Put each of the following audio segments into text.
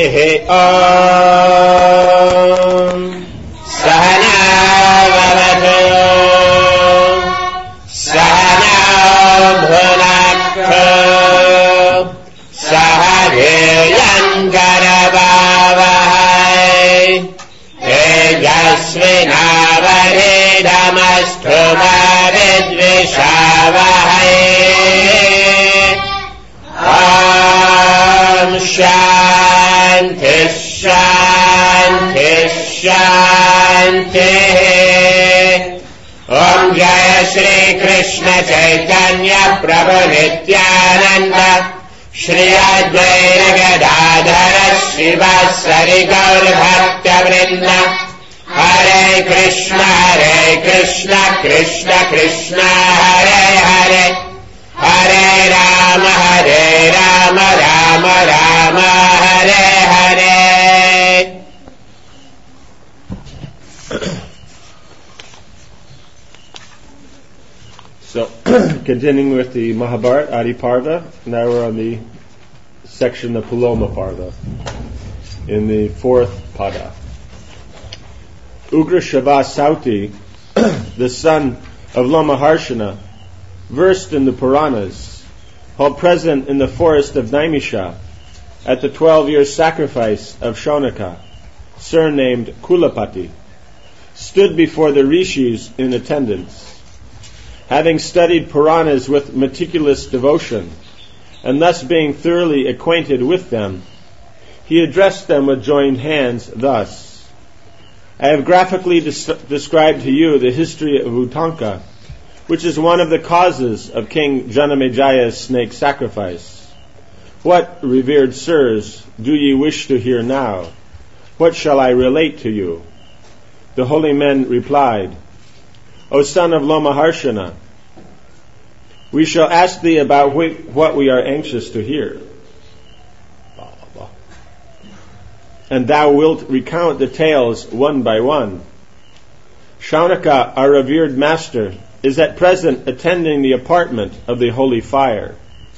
ॐ सहना भवतु सहना भुनक्तु सह वीर्यम् करवावहै तेजस्विनावधीतमस्तु मा विद्विषावहै ॐ शान्तिः शान्तिः शान्तिः ॐ जय श्रीकृष्ण चैतन्य प्रभु नित्यानन्द श्री अद्वैत गदाधर श्रीवासरि गौरभक्तवृन्द हरे Krishna Krishna Krishna Hare Hare Hare Ram Ram Ram Hare Hare. So, continuing with the Mahabharata, Adi Parva, now we're on the section of Puloma Parva, in the fourth pada. Ugra Shava Sauti, the son of Lomaharshana, versed in the Puranas, while present in the forest of Naimisha, at the 12-year sacrifice of Shaunaka, surnamed Kulapati, stood before the rishis in attendance. Having studied Puranas with meticulous devotion, and thus being thoroughly acquainted with them, he addressed them with joined hands thus: I have graphically described to you the history of Utanka, which is one of the causes of King Janamejaya's snake sacrifice. What, revered sirs, do ye wish to hear now? What shall I relate to you? The holy men replied, O son of Lomaharshana, we shall ask thee about what we are anxious to hear. And thou wilt recount the tales one by one. Shaunaka, our revered master, is at present attending the apartment of the holy fire.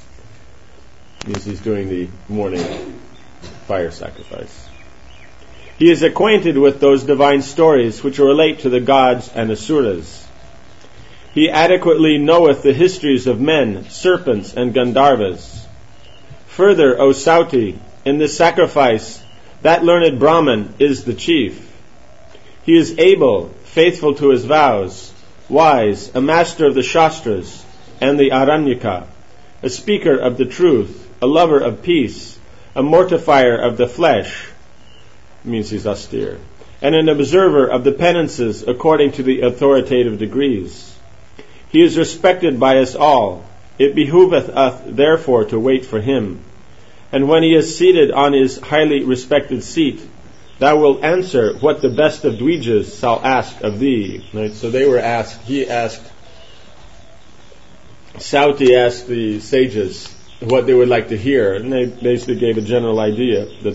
He's doing the morning fire sacrifice. He is acquainted with those divine stories which relate to the gods and asuras. He adequately knoweth the histories of men, serpents, and Gandharvas. Further, O Sauti, in this sacrifice, that learned Brahman is the chief. He is able, faithful to his vows, wise, a master of the Shastras and the Aranyaka, a speaker of the truth, a lover of peace, a mortifier of the flesh, means he's austere, and an observer of the penances according to the authoritative degrees. He is respected by us all. It behooveth us therefore to wait for him. And when he is seated on his highly respected seat, thou wilt answer what the best of Dvijas shall ask of thee. Right? So Sauti asked the sages what they would like to hear, and they basically gave a general idea that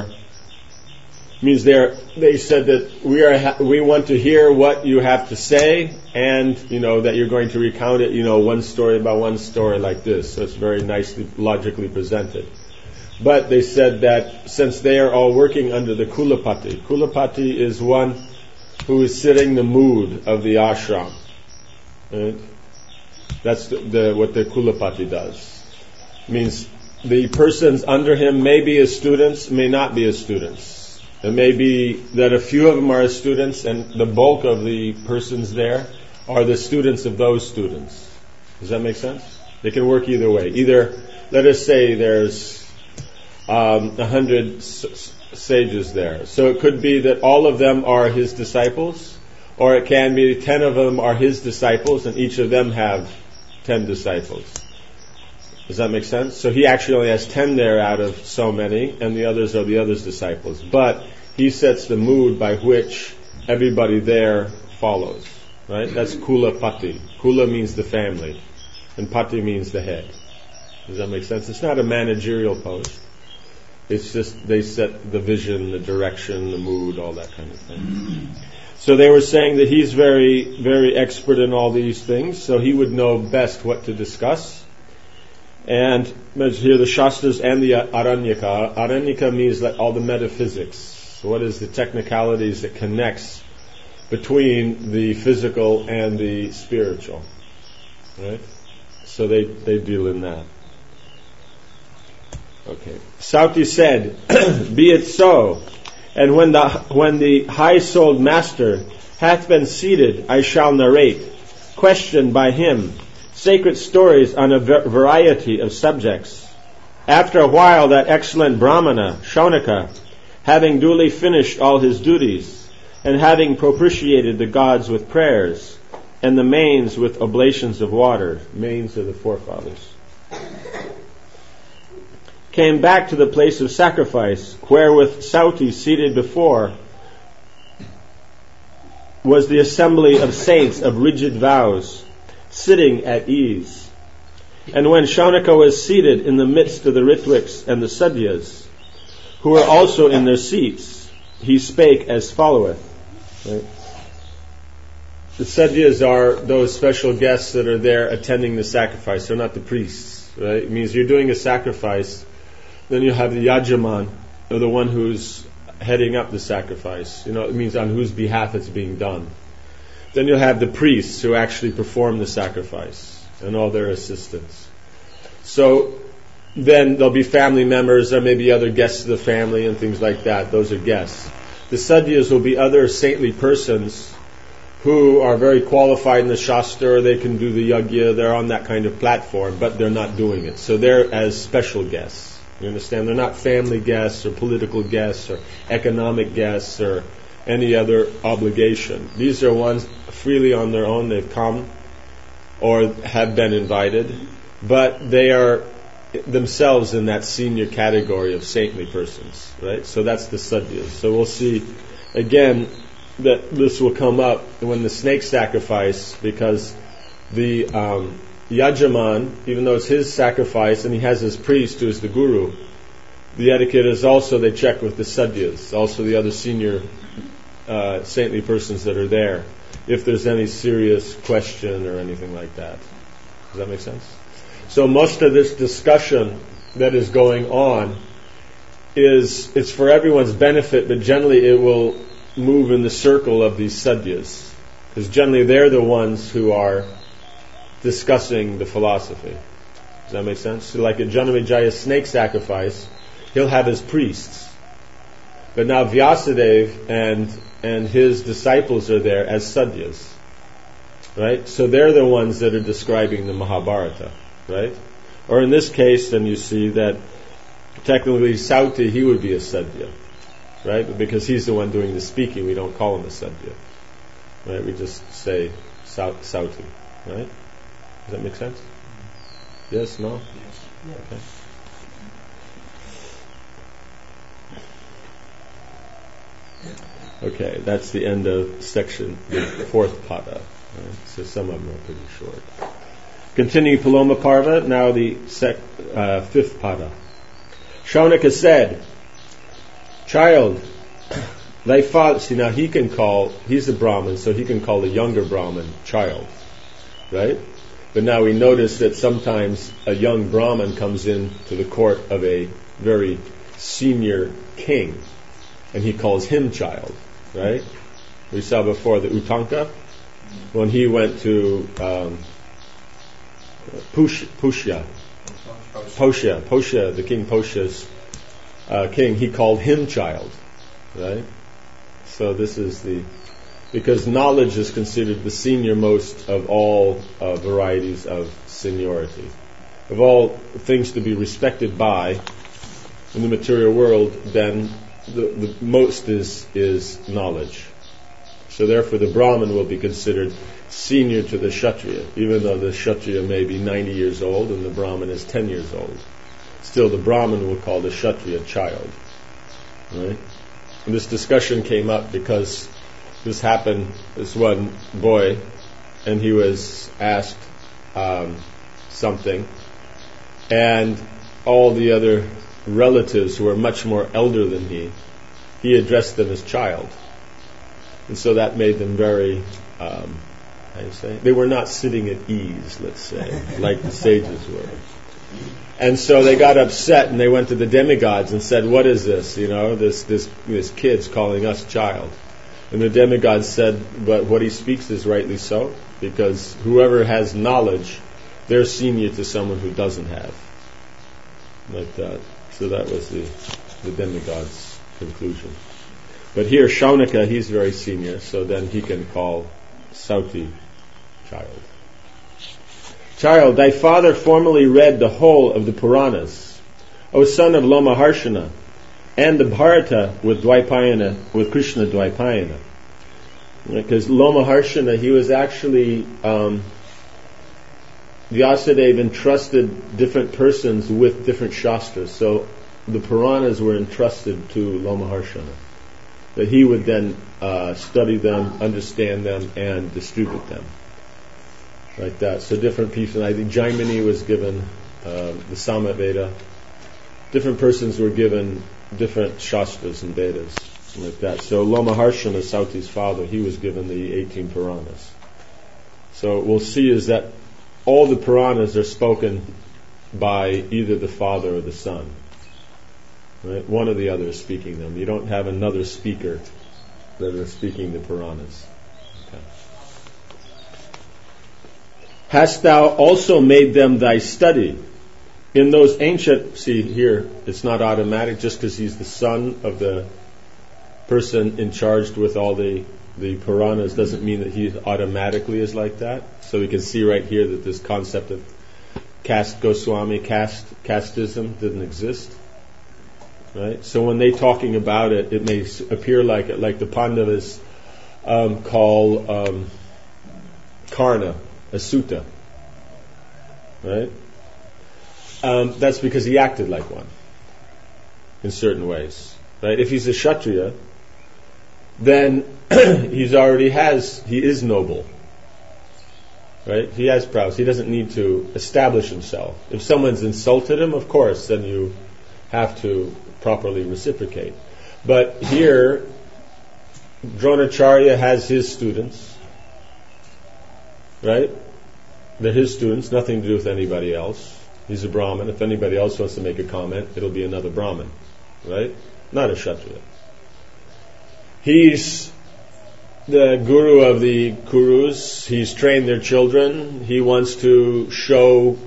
they said that we want to hear what you have to say, and that you're going to recount it, one story by one story like this. So it's very nicely logically presented. But they said that since they are all working under the Kulapati is one who is setting the mood of the ashram. Right? That's what the Kulapati does. It means the persons under him may be his students, may not be his students. It may be that a few of them are his students, and the bulk of the persons there are the students of those students. Does that make sense? They can work either way. Either, let us say there's 100 sages there. So it could be that all of them are his disciples, or it can be 10 of them are his disciples, and each of them have 10 disciples. Does that make sense? So he actually only has 10 there out of so many, and the others are the others' disciples. But he sets the mood by which everybody there follows. Right? That's Kula Pati. Kula means the family, and Pati means the head. Does that make sense? It's not a managerial post. It's just they set the vision, the direction, the mood, all that kind of thing. So they were saying that he's very, very expert in all these things, so he would know best what to discuss. And there's here the Shastras and the Aranyaka. Aranyaka means like all the metaphysics. What is the technicalities that connects between the physical and the spiritual? Right? So they deal in that. Okay. Sauti said, "Be it so. And when the high-souled master hath been seated, I shall narrate, questioned by him, sacred stories on a variety of subjects. After a while, that excellent Brahmana, Shaunaka, having duly finished all his duties, and having propitiated the gods with prayers, and the mains with oblations of water," mains are the forefathers, "came back to the place of sacrifice, where with Sauti seated before was the assembly of saints of rigid vows, sitting at ease. And when Shaunaka was seated in the midst of the Ritwiks and the Sadyas, who were also in their seats, he spake as followeth." Right? The Sadyas are those special guests that are there attending the sacrifice. They're not the priests. Right? It means you're doing a sacrifice. Then you have the Yajaman, or the one who's heading up the sacrifice. It means on whose behalf it's being done. Then you'll have the priests who actually perform the sacrifice and all their assistants. So then there'll be family members, there may be other guests of the family and things like that. Those are guests. The Sadyas will be other saintly persons who are very qualified in the Shastra, they can do the Yajna, they're on that kind of platform, but they're not doing it. So they're as special guests. You understand? They're not family guests or political guests or economic guests or any other obligation. These are ones freely on their own, they've come or have been invited, but they are themselves in that senior category of saintly persons, right? So that's the Sadyas. So we'll see again that this will come up when the snake sacrifice, because the Yajaman, even though it's his sacrifice and he has his priest who is the guru, the etiquette is also they check with the Sadyas, also the other senior saintly persons that are there, if there's any serious question or anything like that. Does that make sense? So most of this discussion that is going on it's for everyone's benefit, but generally it will move in the circle of these Sadyas, because generally they're the ones who are discussing the philosophy. Does that make sense? So like at Janamejaya snake sacrifice, he'll have his priests. But now Vyasadeva and his disciples are there as Sadyas. Right? So they're the ones that are describing the Mahabharata. Right? Or in this case, then you see that technically Sauti, he would be a Sadhya. Right? But because he's the one doing the speaking, we don't call him a Sadhya. Right? We just say Sauti. Right? Does that make sense? Yes? No? Yes. Okay, that's the end of section, the fourth pada. Right? So some of them are pretty short. Continuing Paloma Parva, now the fifth pada. Shaunaka said, "Child, thy father..." See, now he's a Brahmin, so he can call the younger Brahmin child. Right? But now we notice that sometimes a young Brahmin comes in to the court of a very senior king, and he calls him child. Right? We saw before the Utanka, when he went to Pusha, the king Posha's king, he called him child. Right? So this is because knowledge is considered the senior most of all varieties of seniority. Of all things to be respected by in the material world, then the most is knowledge. So therefore the Brahmin will be considered senior to the Kshatriya, even though the Kshatriya may be 90 years old and the Brahmin is 10 years old. Still the Brahmin will call the Kshatriya child. Right? And this discussion came up because this happened, this one boy, and he was asked something, and all the other relatives who were much more elder than he addressed them as child. And so that made them very, they were not sitting at ease, let's say, like the sages were. And so they got upset and they went to the demigods and said, "What is this? You know, this kid's calling us child." And the demigods said, "But what he speaks is rightly so, because whoever has knowledge, they're senior to someone who doesn't have." Like that. So that was the demigod's conclusion. But here, Shaunaka, he's very senior, so then he can call Sauti child. Child, thy father formerly read the whole of the Puranas, O son of Lomaharshana, and the Bharata with Dvaipayana, with Krishna Dvaipayana. Because Lomaharshana, he was actually, Vyasadeva entrusted different persons with different shastras. So the Puranas were entrusted to Lomaharshana, that he would then study them, understand them, and distribute them. Like that. So different people. I think Jaimini was given the Samaveda. Different persons were given different shastras and Vedas. Like that. So Lomaharshana, Sauti's father, he was given the 18 Puranas. So what we'll see is that all the Puranas are spoken by either the father or the son. Right? One or the other is speaking them. You don't have another speaker that is speaking the Puranas. Okay. Hast thou also made them thy study? In those ancient, see here, it's not automatic just because he's the son of the person in charge with all the Puranas doesn't mean that he automatically is like that. So we can see right here that this concept of caste Goswami, casteism didn't exist. Right? So when they're talking about it, it may appear like the Pandavas call Karna a Sutta. Right? That's because he acted like one in certain ways. Right? If he's a Kshatriya, then he is noble. Right? He has prowess. He doesn't need to establish himself. If someone's insulted him, of course, then you have to properly reciprocate. But here, Dronacharya has his students. Right? They're his students, nothing to do with anybody else. He's a Brahmin. If anybody else wants to make a comment, it'll be another Brahmin. Right? Not a Kshatriya. He's the guru of the Kurus. He's trained their children. He wants to show,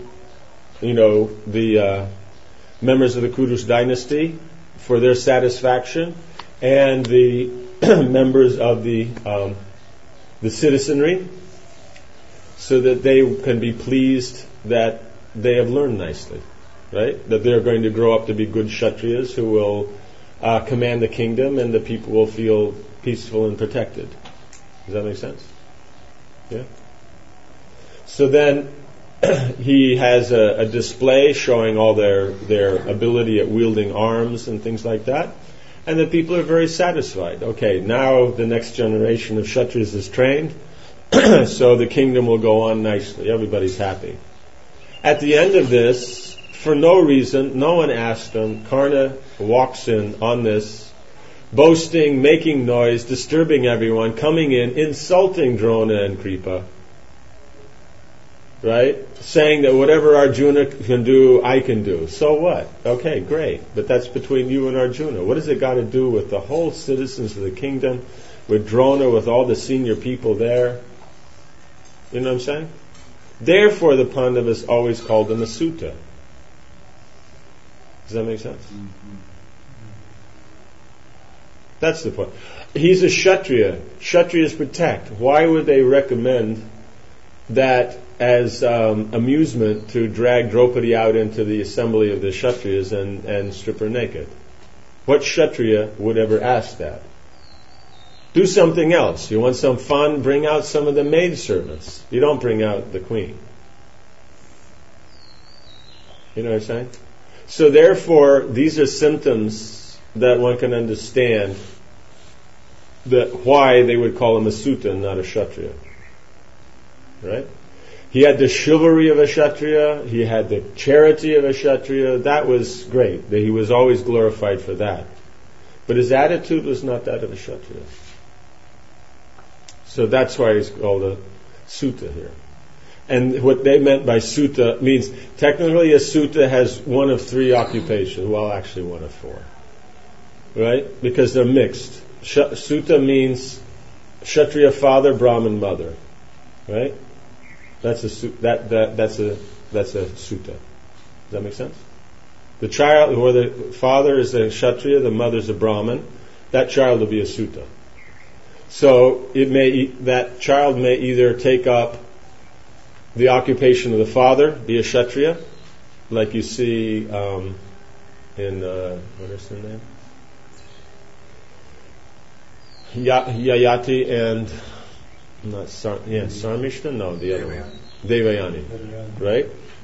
the members of the Kurus dynasty for their satisfaction, and the members of the citizenry, so that they can be pleased that they have learned nicely, right? That they're going to grow up to be good Kshatriyas who will command the kingdom, and the people will feel peaceful and protected. Does that make sense? Yeah. So then he has a display showing all their ability at wielding arms and things like that, and the people are very satisfied. Okay, now the next generation of Kshatriyas is trained, so the kingdom will go on nicely. Everybody's happy. At the end of this, for no reason, no one asked him, Karna walks in on this, boasting, making noise, disturbing everyone, coming in, insulting Drona and Kripa. Right? Saying that whatever Arjuna can do, I can do. So what? Okay, great. But that's between you and Arjuna. What has it got to do with the whole citizens of the kingdom, with Drona, with all the senior people there? You know what I'm saying? Therefore, the Pandavas always called him a Sutta. Does that make sense? Mm-hmm. That's the point. He's a Kshatriya. Kshatriyas protect. Why would they recommend that as amusement to drag Draupadi out into the assembly of the Kshatriyas and strip her naked? What Kshatriya would ever ask that? Do something else. You want some fun? Bring out some of the maidservants. You don't bring out the queen. You know what I'm saying? So therefore, these are symptoms that one can understand that why they would call him a Sutta and not a Kshatriya. Right? He had the chivalry of a Kshatriya. He had the charity of a Kshatriya. That was great. He was always glorified for that. But his attitude was not that of a Kshatriya. So that's why he's called a Sutta here. And what they meant by sutta means, technically a sutta has one of three occupations. Well, actually one of four. Right? Because they're mixed. Sutta means Kshatriya father, Brahmin mother. Right? That's a sutta. Does that make sense? The child, or the father is a Kshatriya, the mother is a Brahmin. That child will be a sutta. So that child may either take up the occupation of the father, be a Kshatriya, like you see in what is her name? Yayati and Sarmishta? No, the other one. Devayani. Right?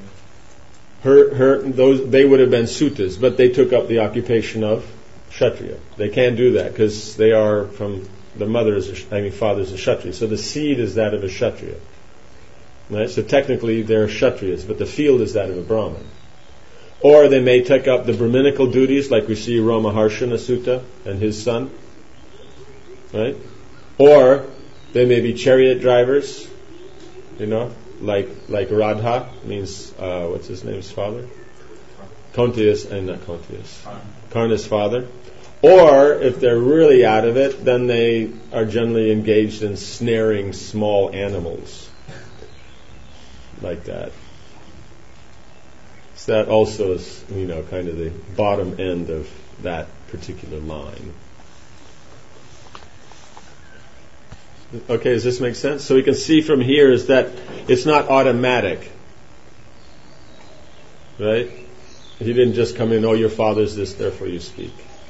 They would have been suttas, but they took up the occupation of Kshatriya. They can't do that because they are from the father is a Kshatriya. So the seed is that of a Kshatriya. Right? So technically they're Kshatriyas, but the field is that of a Brahmin. Or they may take up the Brahminical duties, like we see Ramaharshana Sutta and his son. Right? Or they may be chariot drivers, like Radha, means, what's his name's father? Karna's father. Or, if they're really out of it, then they are generally engaged in snaring small animals. Like that. So that also is, kind of the bottom end of that particular line. Okay, does this make sense? So we can see from here is that it's not automatic. Right? He didn't just come in, your father's this, therefore you speak.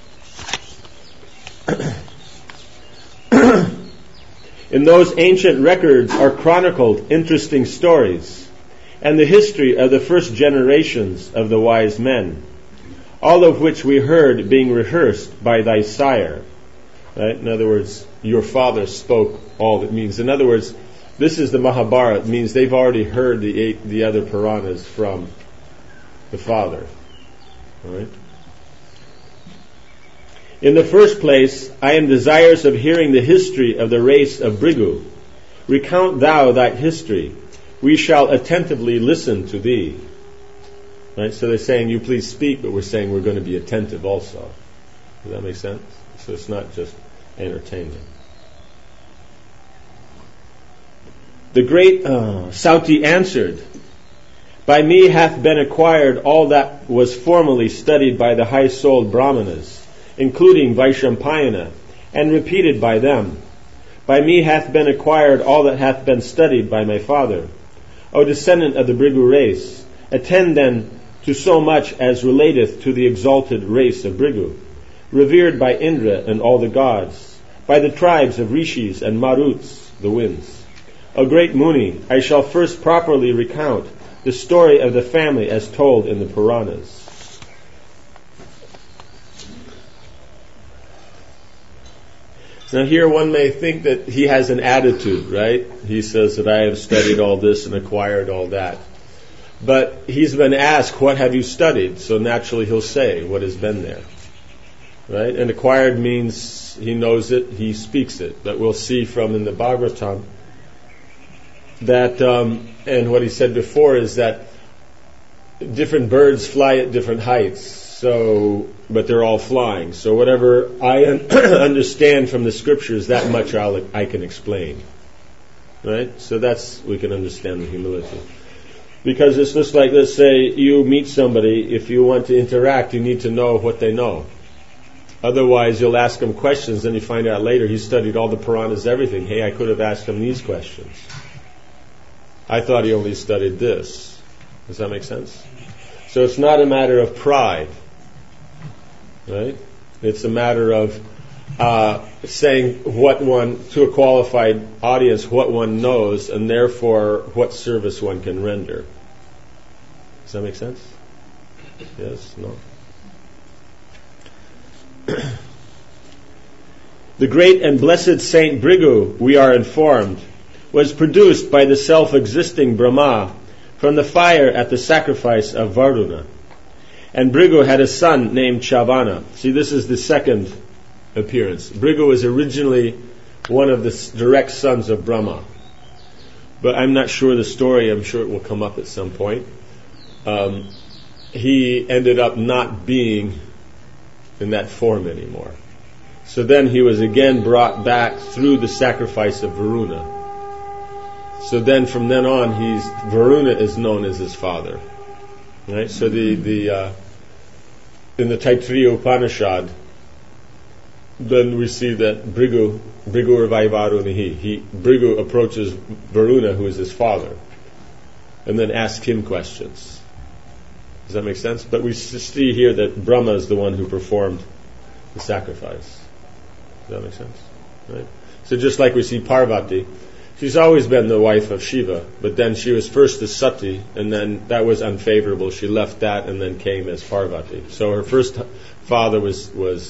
In those ancient records are chronicled interesting stories and the history of the first generations of the wise men, all of which we heard being rehearsed by thy sire. Right? In other words, your father spoke all that means. In other words, this is the Mahabharata. It means they've already heard the other Puranas from the father. All right? In the first place, I am desirous of hearing the history of the race of Bhrigu. Recount thou that history. We shall attentively listen to thee. Right? So they're saying, you please speak, but we're saying we're going to be attentive also. Does that make sense? So it's not just entertainment. The great Sauti answered, by me hath been acquired all that was formerly studied by the high-souled Brahmanas, including Vaishampayana, and repeated by them. By me hath been acquired all that hath been studied by my father. O descendant of the Bhrigu race, attend then to so much as relateth to the exalted race of Bhrigu, revered by Indra and all the gods, by the tribes of Rishis and Maruts, the winds. O great Muni, I shall first properly recount the story of the family as told in the Puranas. Now here one may think that he has an attitude, right? He says that I have studied all this and acquired all that. But he's been asked, what have you studied? So naturally he'll say what has been there. Right? And acquired means he knows it, he speaks it. But we'll see from in the Bhagavatam that, and what he said before is that different birds fly at different heights. But they're all flying. So whatever I understand from the scriptures, that much I can explain. Right? So we can understand the humility. Because it's just like, let's say you meet somebody, if you want to interact, you need to know what they know. Otherwise, you'll ask him questions, then you find out later he studied all the Puranas, everything. Hey, I could have asked him these questions. I thought he only studied this. Does that make sense? So it's not a matter of pride. Right? It's a matter of saying to a qualified audience what one knows, and therefore what service one can render. Does that make sense? Yes? No? The great and blessed Saint Bhrigu, we are informed, was produced by the self-existing Brahma from the fire at the sacrifice of Varuna. And Bhrigu had a son named Chavana. See, this is the second appearance. Bhrigu was originally one of the direct sons of Brahma. but I'm not sure the story. I'm sure it will come up at some point. He ended up not being in that form anymore. So then he was again brought back through the sacrifice of Varuna. So then from then on, Varuna is known as his father. Right? So in the Taittiriya Upanishad, then we see that Bhrigu Vaivarunihi. Bhrigu approaches Varuna, who is his father, and then asks him questions. Does that make sense? But we see here that Brahma is the one who performed the sacrifice. Does that make sense? Right? So just like we see Parvati, she's always been the wife of Shiva, but then she was first as Sati, and then that was unfavorable. She left that and then came as Parvati. So her first father was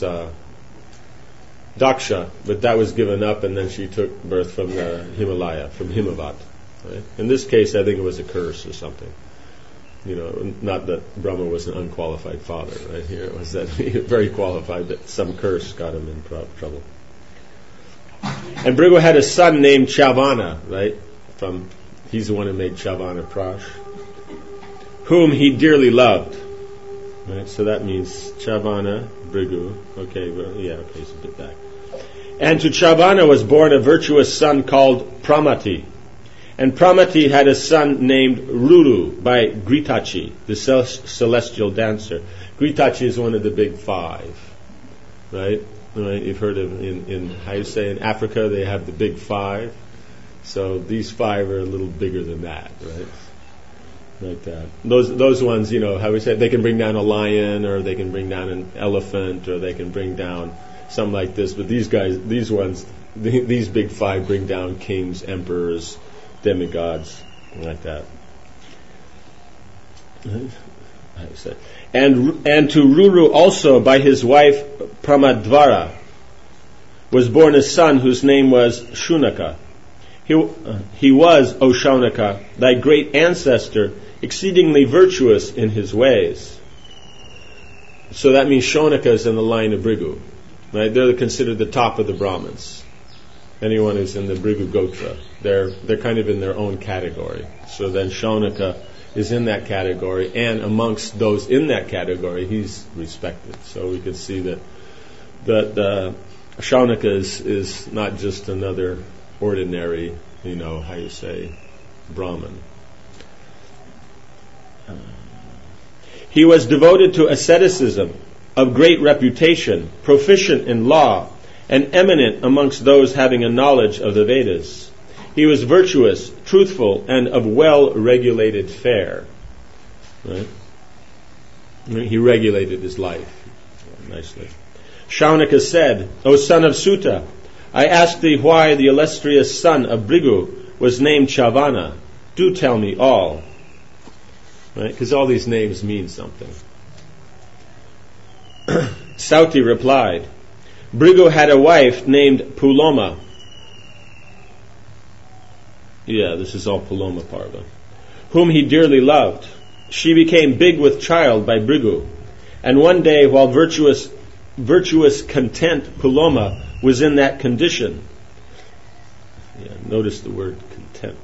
Daksha, but that was given up, and then she took birth from the Himalaya, from Himavat. Right? In this case, I think it was a curse or something. Not that Brahma was an unqualified father. Right here, it was that he was very qualified, but some curse got him in trouble. And Bhrigu had a son named Chavana, right? He's the one who made Chavana Prash, whom he dearly loved. Right? So that means Chavana, Bhrigu. Okay, it's a bit back. And to Chavana was born a virtuous son called Pramati. And Pramati had a son named Ruru by Gritachi, the celestial dancer. Gritachi is one of the big five, right? You've heard of in how you say in Africa they have the big five. So these five are a little bigger than that, right? Like that. Those ones, how we say, they can bring down a lion, or they can bring down an elephant, or they can bring down something like this. But these big five bring down kings, emperors, demigods, like that. And to Ruru also, by his wife Pramadvara, was born a son whose name was Shunaka. He was, O Shaunaka, thy great ancestor, exceedingly virtuous in his ways. So that means Shaunaka is in the line of Bhrigu. Right? They're considered the top of the Brahmins. Anyone who's in the Bhrigu Gotra, they're kind of in their own category. So then Shaunaka is in that category, and amongst those in that category, he's respected. So we can see that Shaunaka is not just another ordinary, Brahmin. He was devoted to asceticism, of great reputation, proficient in law, and eminent amongst those having a knowledge of the Vedas. He was virtuous, truthful, and of well-regulated fare. Right? He regulated his life nicely. Shaunaka said, O son of Suta, I ask thee why the illustrious son of Bhrigu was named Chavana. Do tell me all. Right? Because all these names mean something. Sauti replied, Bhrigu had a wife named Puloma. This is all Puloma Parva. Whom he dearly loved. She became big with child by Bhrigu. And one day, while virtuous content Puloma was in that condition. Notice the word content.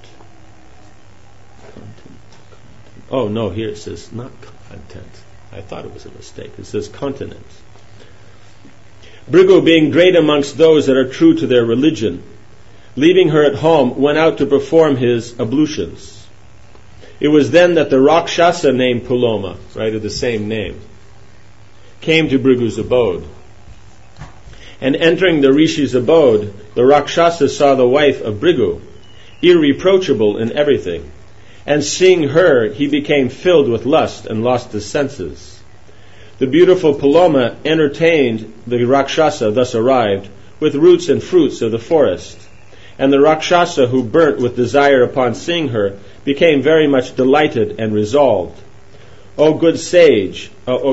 Oh no, here it says not content. I thought it was a mistake. It says continent. Bhrigu, being great amongst those that are true to their religion, leaving her at home, went out to perform his ablutions. It was then that the Rakshasa named Puloma, right, of the same name, came to Bhrigu's abode. And entering the Rishi's abode, the Rakshasa saw the wife of Bhrigu, irreproachable in everything. And seeing her, he became filled with lust and lost his senses. The beautiful Puloma entertained the Rakshasa thus arrived with roots and fruits of the forest. And the Rakshasa, who burnt with desire upon seeing her, became very much delighted and resolved. O good sage,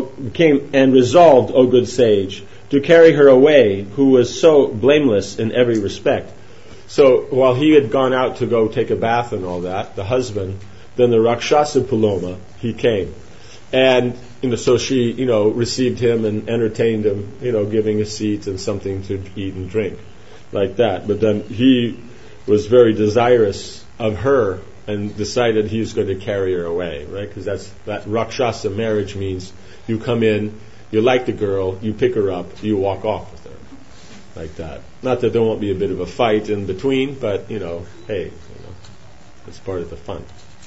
to carry her away, who was so blameless in every respect. So while he had gone out to go take a bath and all that, the husband, then the Rakshasa Puloma, he came. And so she, received him and entertained him, giving a seat and something to eat and drink, like that. But then he was very desirous of her and decided he was going to carry her away, right? Because that Rakshasa marriage means you come in, you like the girl, you pick her up, you walk off with her, like that. Not that there won't be a bit of a fight in between, but hey, it's part of the fun.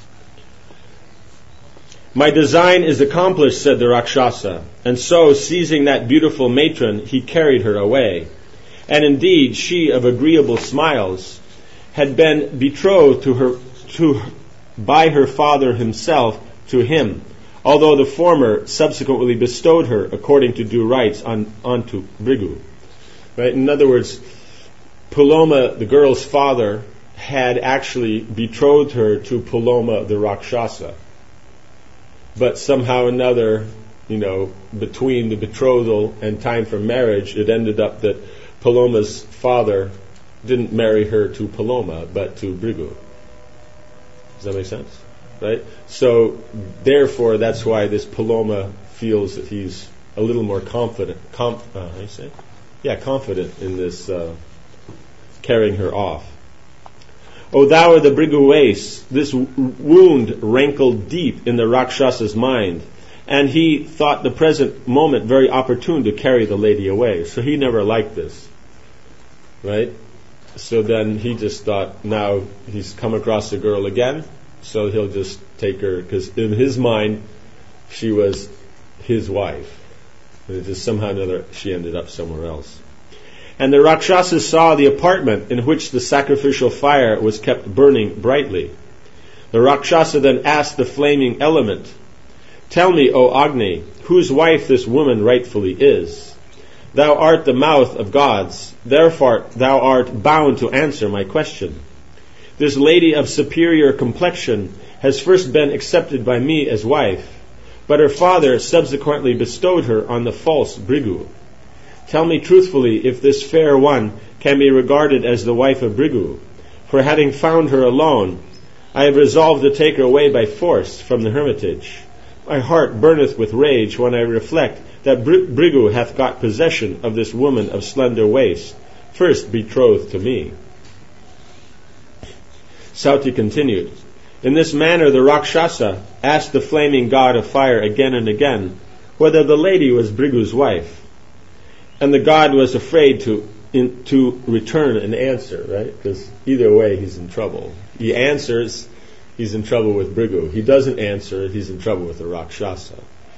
My design is accomplished, said the Rakshasa, and so, seizing that beautiful matron, he carried her away. And indeed, she, of agreeable smiles, had been betrothed by her father himself to him, although the former subsequently bestowed her, according to due rights, onto Bhrigu. Right? In other words, Puloma, the girl's father, had actually betrothed her to Puloma the Rakshasa. But somehow or another, between the betrothal and time for marriage, it ended up that Puloma's father didn't marry her to Puloma, but to Bhrigu. Does that make sense? Right? So, therefore, that's why this Puloma feels that he's a little more confident. Confident in this carrying her off. O thou of the Bhrigu race, this wound rankled deep in the Rakshasa's mind, and he thought the present moment very opportune to carry the lady away. So he never liked this. Right? So then he just thought, now he's come across the girl again, so he'll just take her, because in his mind, she was his wife. And just somehow or another, she ended up somewhere else. And the Rakshasa saw the apartment in which the sacrificial fire was kept burning brightly. The Rakshasa then asked the flaming element, tell me, O Agni, whose wife this woman rightfully is. Thou art the mouth of gods, therefore thou art bound to answer my question. This lady of superior complexion has first been accepted by me as wife, but her father subsequently bestowed her on the false Bhrigu. Tell me truthfully if this fair one can be regarded as the wife of Bhrigu, for having found her alone, I have resolved to take her away by force from the hermitage. My heart burneth with rage when I reflect that Bhrigu hath got possession of this woman of slender waist, first betrothed to me. Sauti continued, in this manner the Rakshasa asked the flaming god of fire again and again whether the lady was Bhrigu's wife. And the god was afraid to return an answer, right? Because either way he's in trouble. He answers, he's in trouble with Bhrigu. He doesn't answer, he's in trouble with the Rakshasa.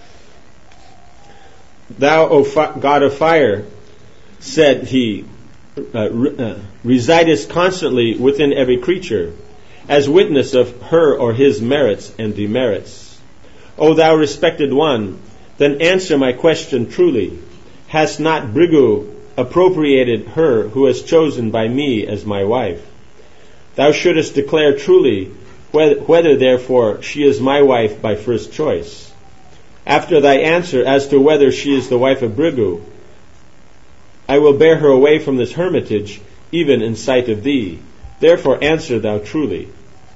Thou, O god of fire, said he, residest constantly within every creature, as witness of her or his merits and demerits. O thou respected one, then answer my question truly. Has not Bhrigu appropriated her who is chosen by me as my wife? Thou shouldest declare truly whether therefore she is my wife by first choice. After thy answer as to whether she is the wife of Bhrigu, I will bear her away from this hermitage, even in sight of thee. Therefore answer thou truly.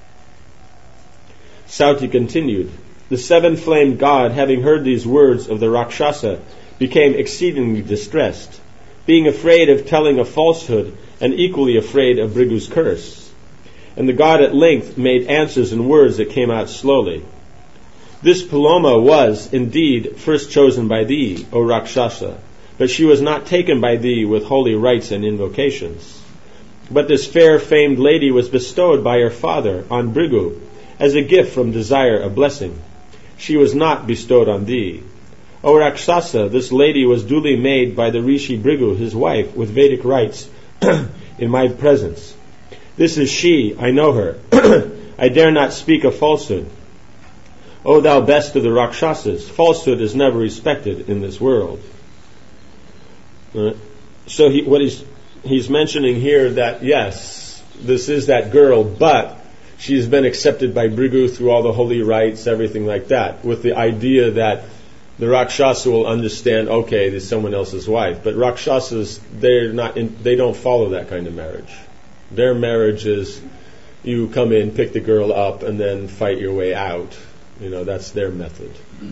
Sauti continued, the seven-flamed god, having heard these words of the Rakshasa, became exceedingly distressed, being afraid of telling a falsehood and equally afraid of Bhrigu's curse. And the god at length made answers in words that came out slowly. This Puloma was, indeed, first chosen by thee, O Rakshasa, but she was not taken by thee with holy rites and invocations. But this fair famed lady was bestowed by her father on Bhrigu as a gift from desire of blessing. She was not bestowed on thee. O Rakshasa, this lady was duly made by the Rishi Bhrigu, his wife, with Vedic rites in my presence. This is she, I know her. I dare not speak a falsehood. O thou best of the Rakshasas, falsehood is never respected in this world. So he's mentioning here that yes, this is that girl, but she's been accepted by Bhrigu through all the holy rites, everything like that, with the idea that the Rakshasa will understand, okay, there's someone else's wife. But Rakshasas, they don't follow that kind of marriage. Their marriage is you come in, pick the girl up, and then fight your way out. That's their method.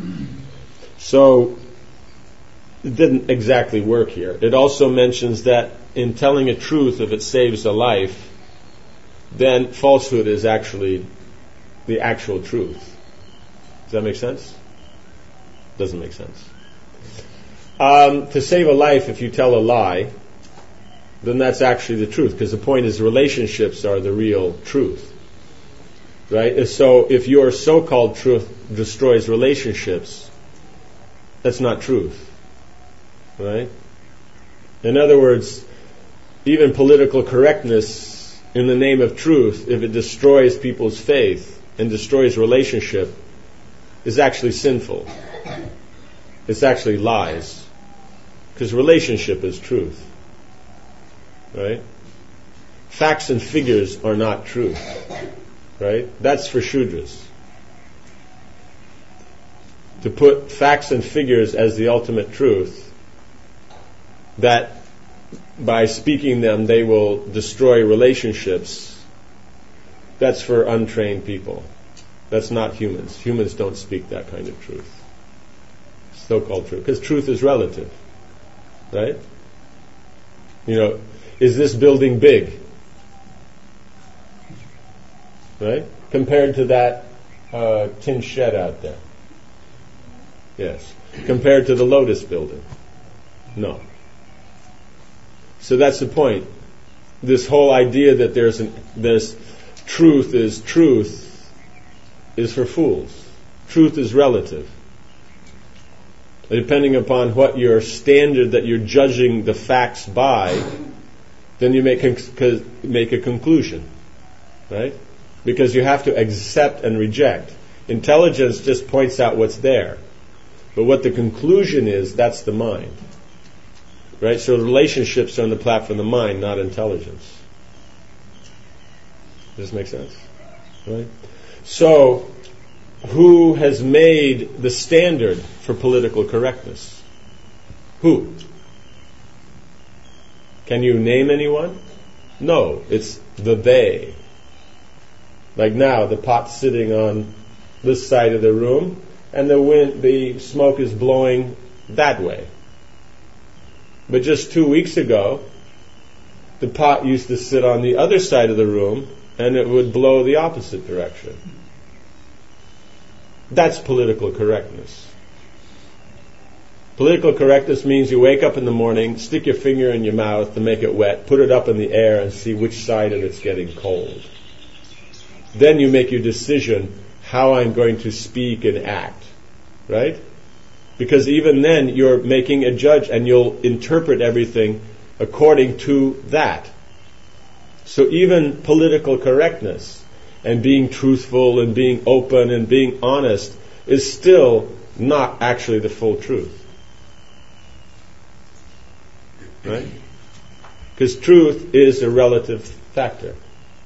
So it didn't exactly work here. It also mentions that in telling a truth, if it saves a life, then falsehood is actually the actual truth. Does that make sense? Doesn't make sense. To save a life, if you tell a lie, then that's actually the truth, because the point is relationships are the real truth. Right? So if your so-called truth destroys relationships, that's not truth. Right? In other words, even political correctness in the name of truth, if it destroys people's faith and destroys relationship, is actually sinful. It's actually lies. Because relationship is truth. Right? Facts and figures are not truth. Right? That's for Shudras. To put facts and figures as the ultimate truth, that by speaking them they will destroy relationships, that's for untrained people. That's not humans. Humans don't speak that kind of truth. So-called truth. Because truth is relative. Right? Is this building big? Right? Compared to that tin shed out there. Yes. Compared to the Lotus building. No. So that's the point. This whole idea that there's truth is for fools. Truth is relative. Depending upon what your standard that you're judging the facts by, then you make a conclusion. Right? Because you have to accept and reject. Intelligence just points out what's there. But what the conclusion is, that's the mind. Right? So relationships are on the platform of the mind, not intelligence. Does this make sense? Right? So, who has made the standard for political correctness? Who? Can you name anyone? No, it's the they. Like now, the pot's sitting on this side of the room, and the smoke is blowing that way. But just 2 weeks ago, the pot used to sit on the other side of the room, and it would blow the opposite direction. That's political correctness. Political correctness means you wake up in the morning, stick your finger in your mouth to make it wet, put it up in the air, and see which side of it's getting cold. Then you make your decision how I'm going to speak and act. Right? Because even then you're making a judge and you'll interpret everything according to that. So even political correctness and being truthful and being open and being honest is still not actually the full truth. Right? Because truth is a relative factor.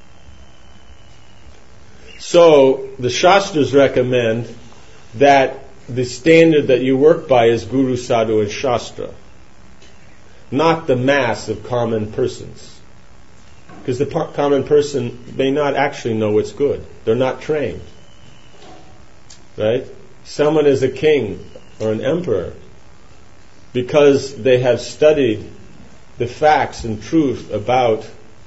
So the Shastras recommend that the standard that you work by is Guru, Sadhu, and Shastra, not the mass of common persons. Because the common person may not actually know what's good. They're not trained. Right? Someone is a king or an emperor because they have studied the facts and truth about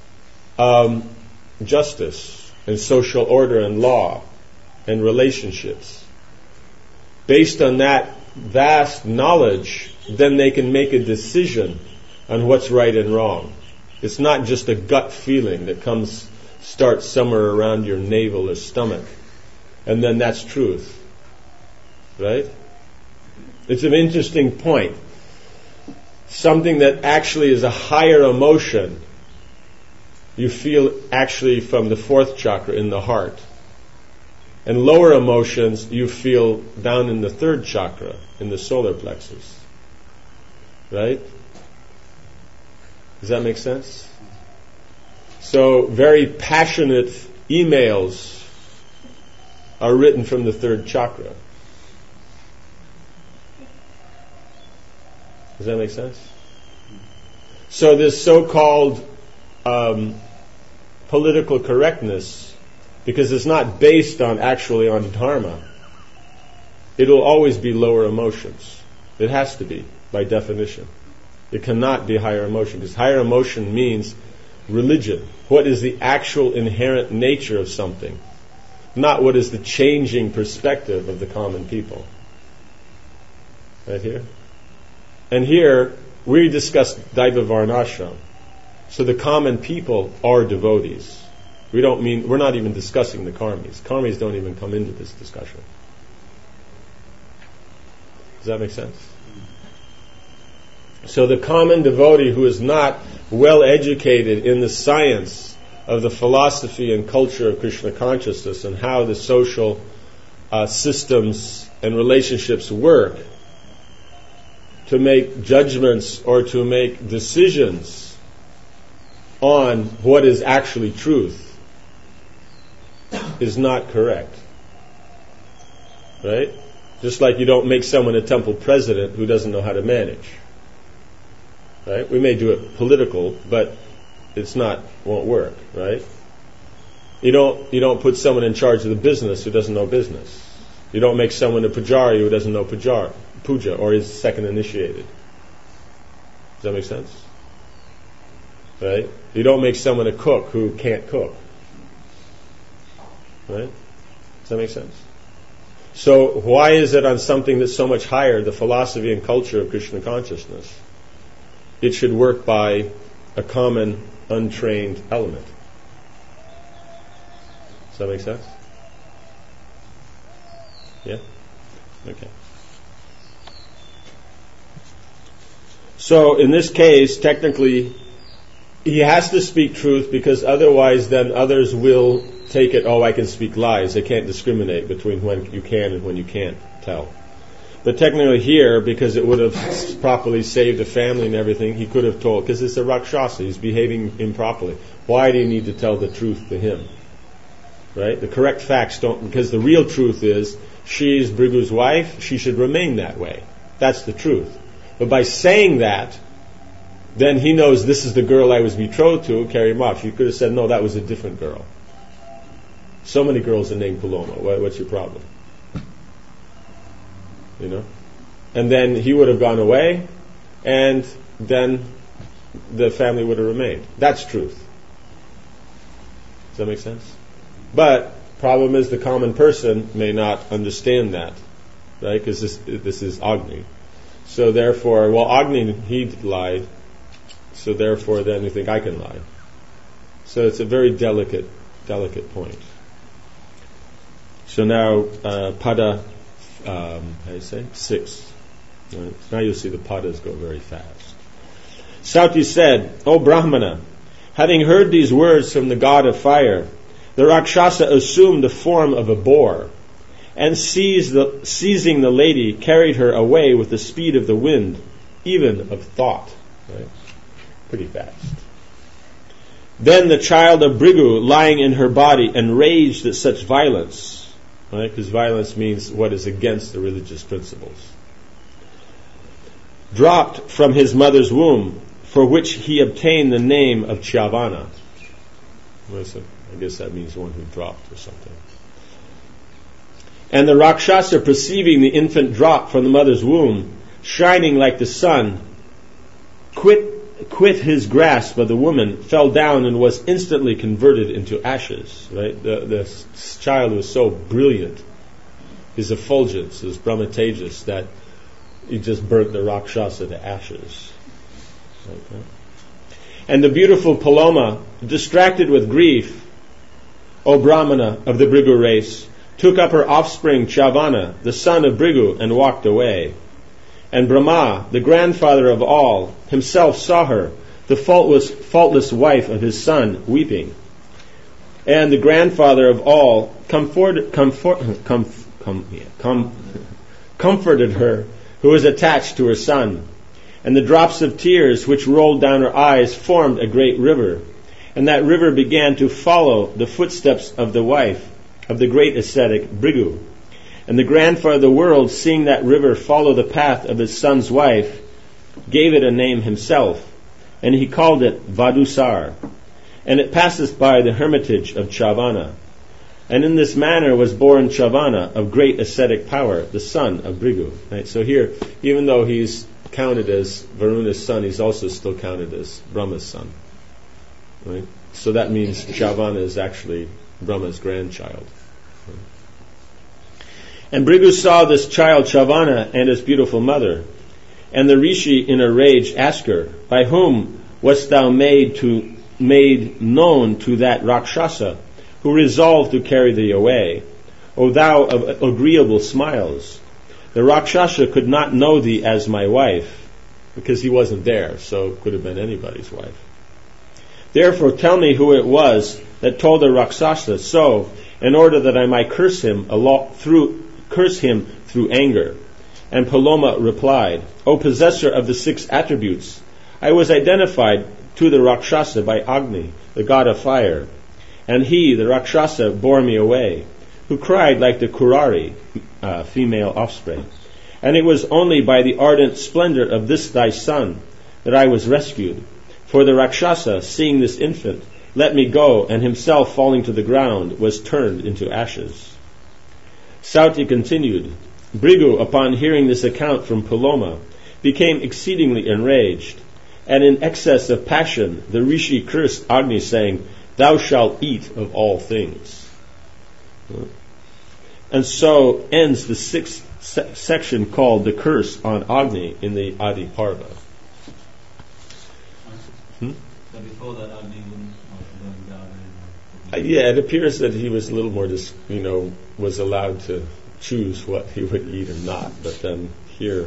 justice and social order and law and relationships. Based on that vast knowledge, then they can make a decision on what's right and wrong. It's not just a gut feeling that starts somewhere around your navel or stomach, and then that's truth. Right? It's an interesting point. Something that actually is a higher emotion, you feel actually from the fourth chakra in the heart. And lower emotions you feel down in the third chakra, in the solar plexus. Right? Does that make sense? So very passionate emails are written from the third chakra. Does that make sense? So this so-called political correctness, because it's not based on dharma, it'll always be lower emotions. It has to be, by definition. It cannot be higher emotion, because higher emotion means religion. What is the actual inherent nature of something? Not what is the changing perspective of the common people. Right here? And here, we discuss Daiva Varnashram. So the common people are devotees. We're not even discussing the karmis. Karmis don't even come into this discussion. Does that make sense? So the common devotee who is not well educated in the science of the philosophy and culture of Krishna consciousness and how the social systems and relationships work to make judgments or to make decisions on what is actually truth is not correct. Right? Just like you don't make someone a temple president who doesn't know how to manage. Right? We may do it political, but won't work, right? You don't put someone in charge of the business who doesn't know business. You don't make someone a pujari who doesn't know puja or is second initiated. Does that make sense? Right? You don't make someone a cook who can't cook. Right? Does that make sense? So why is it on something that's so much higher, the philosophy and culture of Krishna consciousness, it should work by a common, untrained element? Does that make sense? Yeah? Okay. So in this case, technically, he has to speak truth because otherwise then others will take it, I can speak lies. They can't discriminate between when you can and when you can't tell. But technically here, because it would have properly saved the family and everything, he could have told, because it's a Rakshasa, he's behaving improperly. Why do you need to tell the truth to him? Right? The correct facts don't, because the real truth is, she's Brigu's wife, she should remain that way. That's the truth. But by saying that, then he knows this is the girl I was betrothed to, carry him off. You could have said, no, that was a different girl. So many girls are named Paloma. What's your problem? You know? And then he would have gone away, and then the family would have remained. That's truth. Does that make sense? But problem is the common person may not understand that, right? Because this is Agni. So therefore, Agni, he lied. So therefore, then you think I can lie. So it's a very delicate point. So now, pada, how do you say? 6. Right? Now you'll see the padas go very fast. Sauti said, O Brahmana, having heard these words from the god of fire, the Rakshasa assumed the form of a boar, and seizing the lady, carried her away with the speed of the wind, even of thought. Right? Pretty fast. Then the child of Brigu, lying in her body, enraged at such violence, right? Because violence means what is against the religious principles, dropped from his mother's womb, for which he obtained the name of Chyavana. I guess that means one who dropped or something. And the Rakshasa, perceiving the infant drop from the mother's womb, shining like the sun, quit his grasp of the woman, fell down and was instantly converted into ashes. Right? The child was so brilliant, his effulgence, his Brahma-tejas, that he just burnt the Rakshasa to ashes. Okay. And the beautiful Paloma, distracted with grief, O Brahmana of the Brigu race, took up her offspring Chyavana, the son of Brigu, and walked away. And Brahma, the grandfather of all, himself saw her, the faultless wife of his son, weeping. And the grandfather of all comforted her, who was attached to her son. And the drops of tears which rolled down her eyes formed a great river. And that river began to follow the footsteps of the wife of the great ascetic Brigu. And the grandfather of the world, seeing that river follow the path of his son's wife, gave it a name himself, and he called it Vadusar. And it passes by the hermitage of Chyavana. And in this manner was born Chyavana, of great ascetic power, the son of Brigu. Right? So here, even though he's counted as Varuna's son, he's also still counted as Brahma's son. Right? So that means Shavana is actually Brahma's grandchild. And Bhrigu saw this child Shavana and his beautiful mother. And the Rishi in a rage asked her, by whom wast thou made known to that Rakshasa, who resolved to carry thee away? O thou of agreeable smiles! The Rakshasa could not know thee as my wife, because he wasn't there, so it could have been anybody's wife. Therefore tell me who it was that told the Rakshasa so, in order that I might curse him through anger. And Paloma replied, O possessor of the 6 attributes, I was identified to the Rakshasa by Agni, the god of fire, and he, the Rakshasa, bore me away, who cried like the Kurari, female offspring. And it was only by the ardent splendor of this thy son that I was rescued. For the Rakshasa, seeing this infant, let me go, and himself falling to the ground, was turned into ashes. Sauti continued, Bhrigu, upon hearing this account from Paloma, became exceedingly enraged, and in excess of passion the Rishi cursed Agni, saying, Thou shalt eat of all things. And so ends the 6th section called the curse on Agni in the Adi Parva. So before that, Agni wouldn't down. Yeah, it appears that he was a little more, was allowed to choose what he would eat or not. But then here,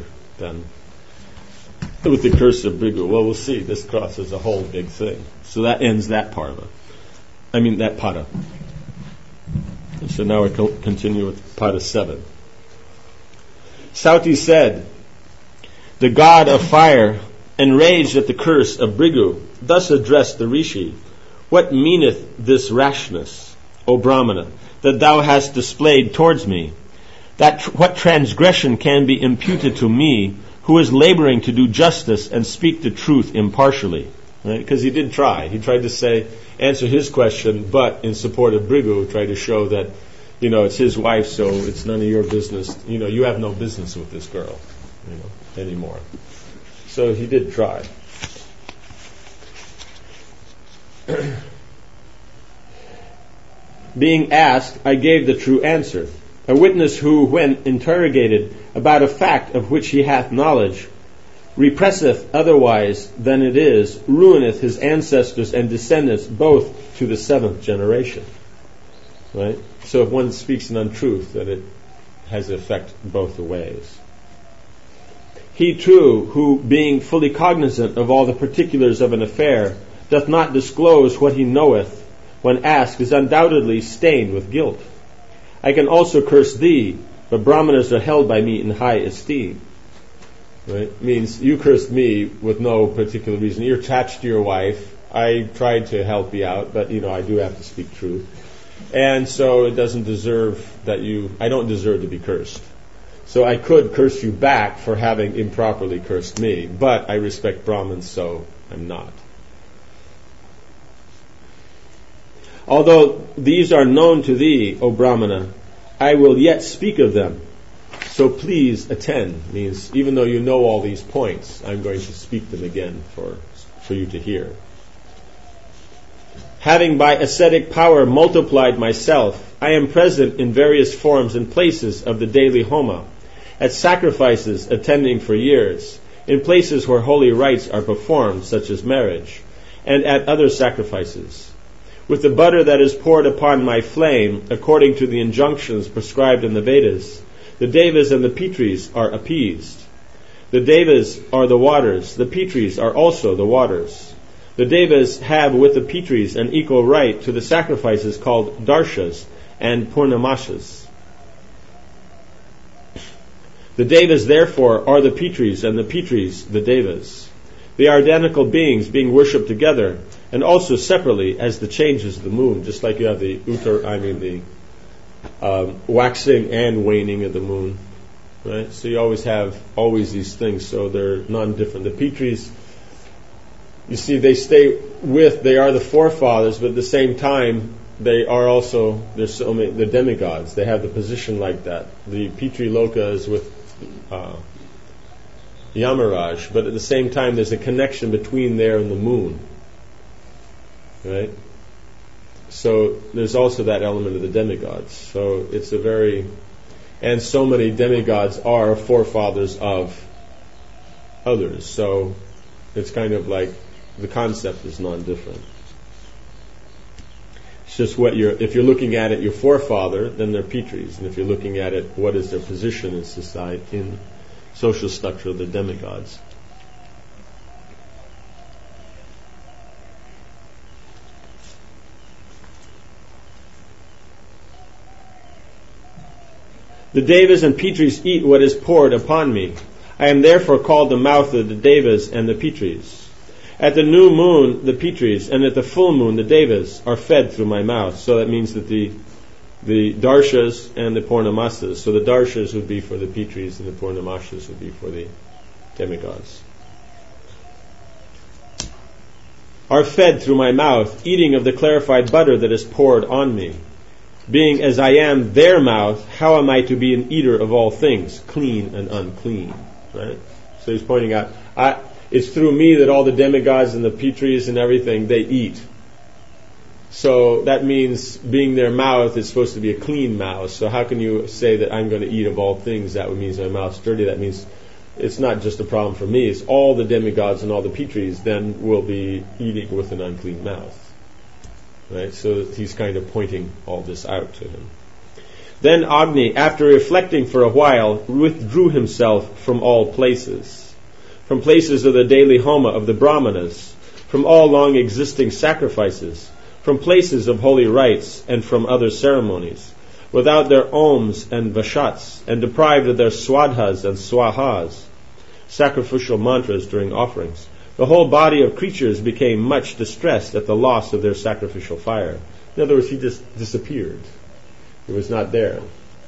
with the curse of Bhrigu, well, we'll see. This crosses a whole big thing. So that ends that parva. That pada. So now we continue with pada 7. Sauti said, the god of fire, enraged at the curse of Bhrigu, thus addressed the Rishi, What meaneth this rashness, O Brahmana, that thou hast displayed towards me? What transgression can be imputed to me, who is laboring to do justice and speak the truth impartially? Right? Because he did try. He tried to answer his question, but in support of Bhrigu, tried to show that, it's his wife, so it's none of your business. You have no business with this girl, anymore. So he did try. Being asked, I gave the true answer. A witness who, when interrogated about a fact of which he hath knowledge, represseth otherwise than it is, ruineth his ancestors and descendants both to the 7th generation. Right? So if one speaks an untruth, then it has effect both the ways. He too, who, being fully cognizant of all the particulars of an affair, doth not disclose what he knoweth, when asked, is undoubtedly stained with guilt. I can also curse thee, but Brahmanas are held by me in high esteem. Right? Means you cursed me with no particular reason. You're attached to your wife. I tried to help you out, but I do have to speak truth. And so it doesn't deserve I don't deserve to be cursed. So I could curse you back for having improperly cursed me, but I respect Brahmins, so I'm not. Although these are known to thee, O Brahmana, I will yet speak of them. So please attend. Means even though you know all these points, I'm going to speak them again for you to hear. Having by ascetic power multiplied myself, I am present in various forms and places of the daily homa, at sacrifices attending for years, in places where holy rites are performed, such as marriage, and at other sacrifices. With the butter that is poured upon my flame, according to the injunctions prescribed in the Vedas, the Devas and the Pitris are appeased. The Devas are the waters, the Pitris are also the waters. The Devas have with the Pitris an equal right to the sacrifices called Darshas and Purnamashas. The Devas therefore are the Pitris, and the Pitris the Devas. They are identical beings being worshipped together, and also separately as the changes of the moon, just like you have the waxing and waning of the moon, right? So you always have these things, so they're non-different. The Pitris, you see, they are the forefathers, but at the same time, they are also, the demigods. They have the position like that. The Pitri Loka is with Yamaraj, but at the same time, there's a connection between there and the moon. right? So there's also that element of the demigods. So it's a very, and so many demigods are forefathers of others. So it's kind of like the concept is non-different. It's just if you're looking at it, your forefather, then they're Pitris, and if you're looking at it, what is their position in society, in social structure of the demigods. The Devas and Pitris eat what is poured upon me. I am therefore called the mouth of the Devas and the Pitris. At the new moon, the Pitris, and at the full moon, the Devas, are fed through my mouth. So that means that the Darshas and the Purnamasas. So the Darshas would be for the Pitris, and the Purnamasas would be for the demigods. Are fed through my mouth, eating of the clarified butter that is poured on me. Being as I am their mouth, how am I to be an eater of all things, clean and unclean? Right? So he's pointing out, it's through me that all the demigods and the Pitris and everything, they eat. So that means being their mouth is supposed to be a clean mouth. So how can you say that I'm going to eat of all things? That would mean my mouth's dirty. That means it's not just a problem for me. It's all the demigods and all the Pitris then will be eating with an unclean mouth. Right? So he's kind of pointing all this out to him. Then Agni, after reflecting for a while, withdrew himself from all places, from places of the daily homa of the Brahmanas, from all long existing sacrifices, from places of holy rites, and from other ceremonies, without their oms and vashats, and deprived of their swadhas and swahas, sacrificial mantras during offerings. The whole body of creatures became much distressed at the loss of their sacrificial fire. In other words, he just disappeared. He was not there.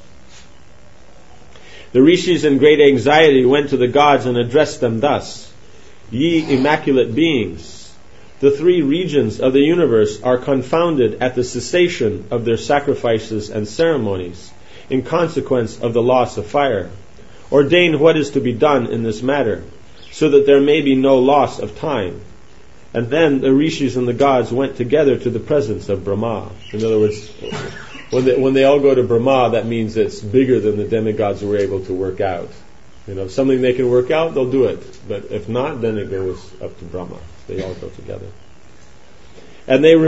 The rishis in great anxiety went to the gods and addressed them thus: Ye immaculate beings, the three regions of the universe are confounded at the cessation of their sacrifices and ceremonies in consequence of the loss of fire. Ordain what is to be done in this matter, so that there may be no loss of time. And then the rishis and the gods went together to the presence of Brahma. In other words, when they all go to Brahma, that means it's bigger than the demigods were able to work out. If something they can work out, they'll do it. But if not, then it goes up to Brahma. They all go together. And they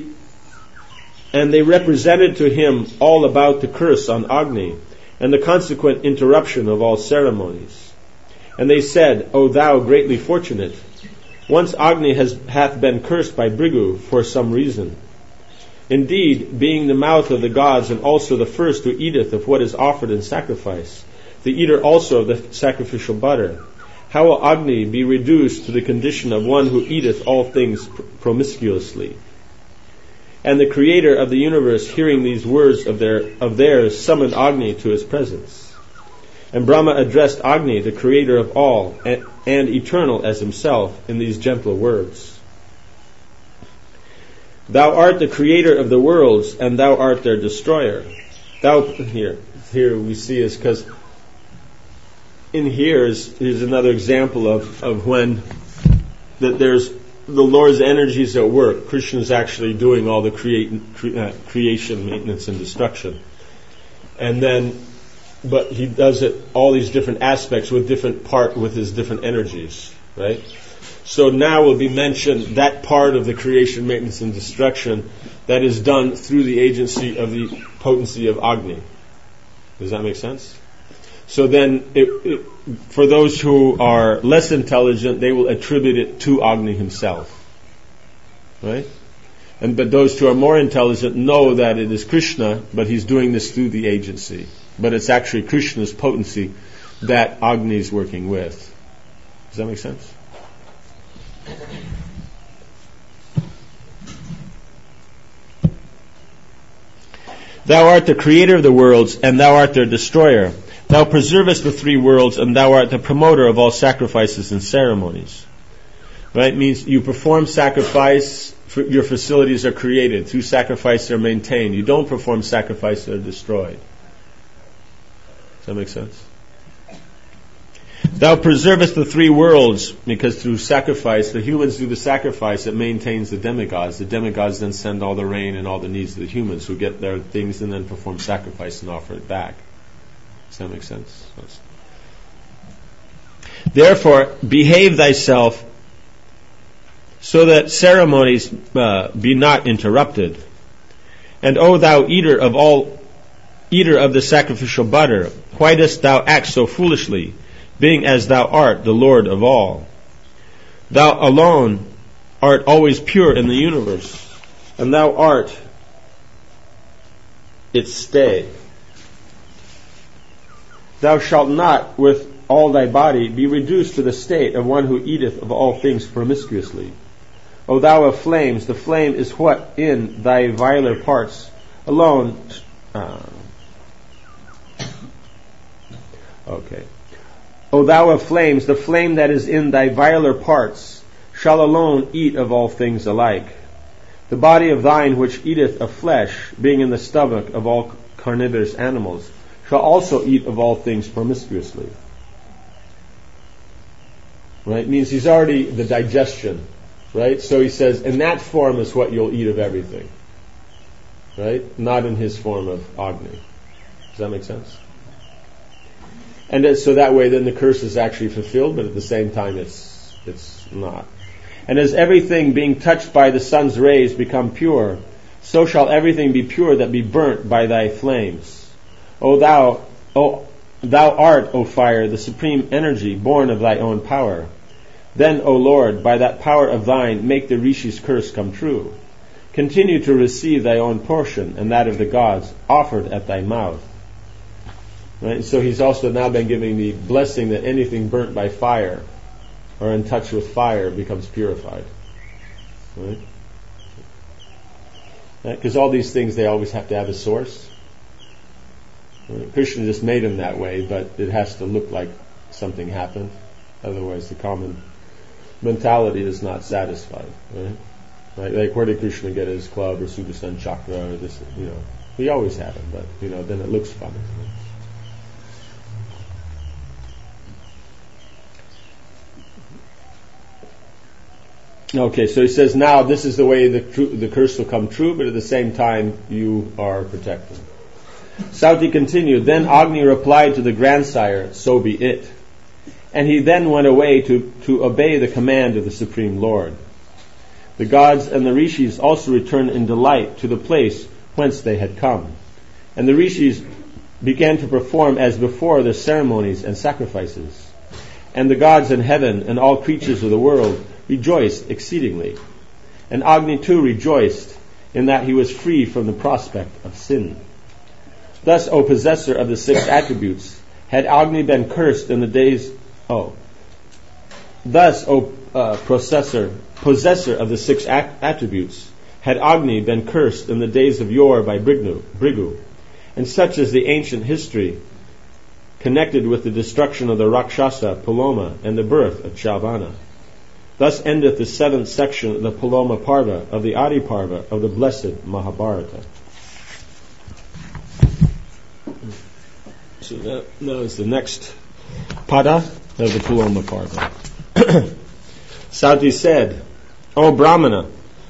represented to him all about the curse on Agni and the consequent interruption of all ceremonies. And they said, O thou greatly fortunate, once Agni hath been cursed by Bhrigu for some reason. Indeed, being the mouth of the gods and also the first who eateth of what is offered in sacrifice, the eater also of the sacrificial butter, how will Agni be reduced to the condition of one who eateth all things promiscuously? And the creator of the universe, hearing these words of theirs, summoned Agni to his presence. And Brahma addressed Agni, the creator of all, and eternal as himself, in these gentle words. Thou art the creator of the worlds, and thou art their destroyer. Here we see is because in here is another example of when that there's the Lord's energies at work. Krishna is actually doing all the creation, maintenance, and destruction. But he does it all these different aspects with his different energies, right? So now will be mentioned that part of the creation, maintenance, and destruction that is done through the agency of the potency of Agni. Does that make sense? So then, for those who are less intelligent, they will attribute it to Agni himself, right? But those who are more intelligent know that it is Krishna, but he's doing this through the agency. But it's actually Krishna's potency that Agni is working with. Does that make sense? Thou art the creator of the worlds, and thou art their destroyer. Thou preservest the three worlds, and thou art the promoter of all sacrifices and ceremonies. Right? It means you perform sacrifice, your facilities are created. Through sacrifice they're maintained. You don't perform sacrifice, they're destroyed. Does that make sense? Thou preservest the three worlds, because through sacrifice, the humans do the sacrifice that maintains the demigods. The demigods then send all the rain and all the needs of the humans, who get their things and then perform sacrifice and offer it back. Does that make sense? Therefore, behave thyself so that ceremonies be not interrupted. And O thou eater of the sacrificial butter, why dost thou act so foolishly, being as thou art the Lord of all? Thou alone art always pure in the universe, and thou art its stay. Thou shalt not with all thy body be reduced to the state of one who eateth of all things promiscuously. O thou of flames, the flame is what in thy viler parts alone. O thou of flames, the flame that is in thy viler parts shall alone eat of all things alike. The body of thine which eateth of flesh, being in the stomach of all carnivorous animals, shall also eat of all things promiscuously. Right? Means he's already the digestion. Right? So he says, in that form is what you'll eat of everything. Right? Not in his form of Agni. Does that make sense? And so that way then the curse is actually fulfilled, but at the same time it's not. And as everything being touched by the sun's rays become pure, so shall everything be pure that be burnt by thy flames. Thou art, O fire, the supreme energy born of thy own power. Then, O Lord, by that power of thine, make the Rishi's curse come true. Continue to receive thy own portion and that of the gods offered at thy mouth. Right? So he's also now been giving the blessing that anything burnt by fire or in touch with fire becomes purified. Right? Because all these things, they always have to have a source. Right? Krishna just made them that way, but it has to look like something happened. Otherwise the common mentality is not satisfied. Right? Like where did Krishna get his club or Sudarshan chakra or this, we always have it, but then it looks funny. Okay, so he says now this is the way the curse will come true, but at the same time you are protected. Sauti continued, then Agni replied to the grandsire, so be it. And he then went away to obey the command of the Supreme Lord. The gods and the rishis also returned in delight to the place whence they had come. And the rishis began to perform as before their ceremonies and sacrifices. And the gods in heaven and all creatures of the world rejoiced exceedingly. And Agni too rejoiced in that he was free from the prospect of sin. Thus, O possessor of the six attributes, had Agni been cursed in the days... Thus, O possessor of the six attributes, had Agni been cursed in the days of yore by Brigu, and such is the ancient history connected with the destruction of the Rakshasa Puloma and the birth of Chavana. Thus endeth the seventh section of the Puloma Parva of the Adi Parva of the blessed Mahabharata. So that is the next pada of the Puloma Parva. Sauti said, O Brahmana,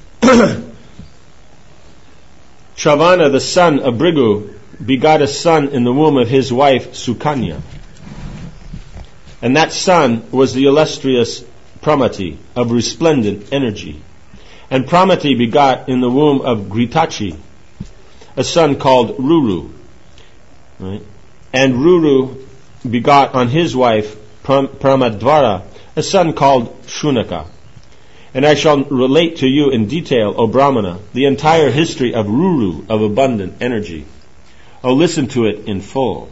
Chavana, the son of Brigu, begot a son in the womb of his wife Sukanya. And that son was the illustrious Pramati of resplendent energy. And Pramati begot in the womb of Gritachi a son called Ruru. Right? And Ruru begot on his wife Pramadvara a son called Shunaka. And I shall relate to you in detail, O Brahmana, the entire history of Ruru of abundant energy. O listen to it in full.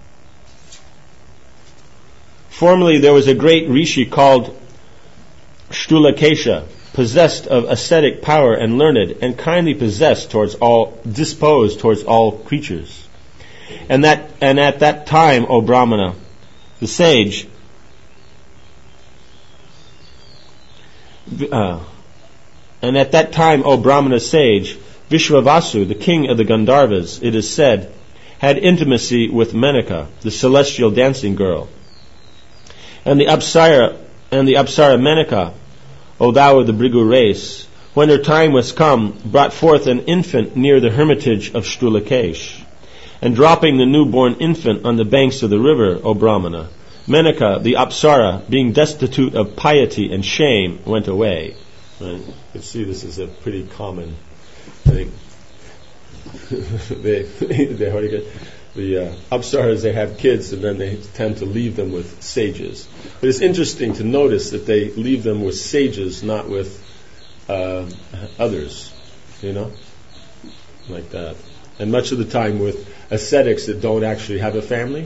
Formerly there was a great rishi called Shtulakesha, possessed of ascetic power and learned, and kindly disposed towards all creatures. And at that time, O Brahmana, the sage, Vishwavasu, the king of the Gandharvas, it is said, had intimacy with Menaka, the celestial dancing girl. And the Apsara Menaka, O thou of the Bhrigu race, when their time was come, brought forth an infant near the hermitage of Stulakesh. And dropping the newborn infant on the banks of the river, O Brahmana, Menaka, the Apsara, being destitute of piety and shame, went away. Right? You can see this is a pretty common thing. The Apsaras, they have kids and then they tend to leave them with sages. But it's interesting to notice that they leave them with sages, not with others, like that. And much of the time with ascetics that don't actually have a family,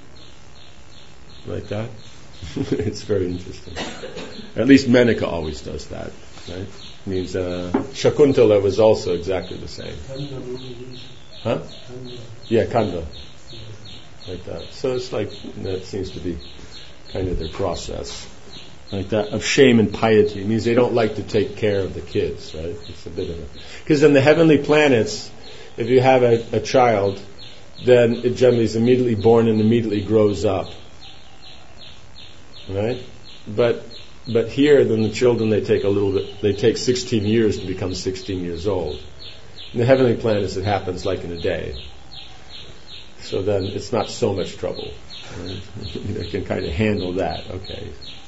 like that. It's very interesting. At least Menaka always does that, right? It means Shakuntala was also exactly the same. Huh? Yeah, Kanda. Like that. So it's like, that seems to be kind of their process. Like that, of shame and piety. It means they don't like to take care of the kids, right? It's a bit of a... Because in the heavenly planets, if you have a child, then it generally is immediately born and immediately grows up. Right? But here, then the children, they take 16 years to become 16 years old. In the heavenly planets, it happens like in a day. So then it's not so much trouble. Right? They can kind of handle that. Okay.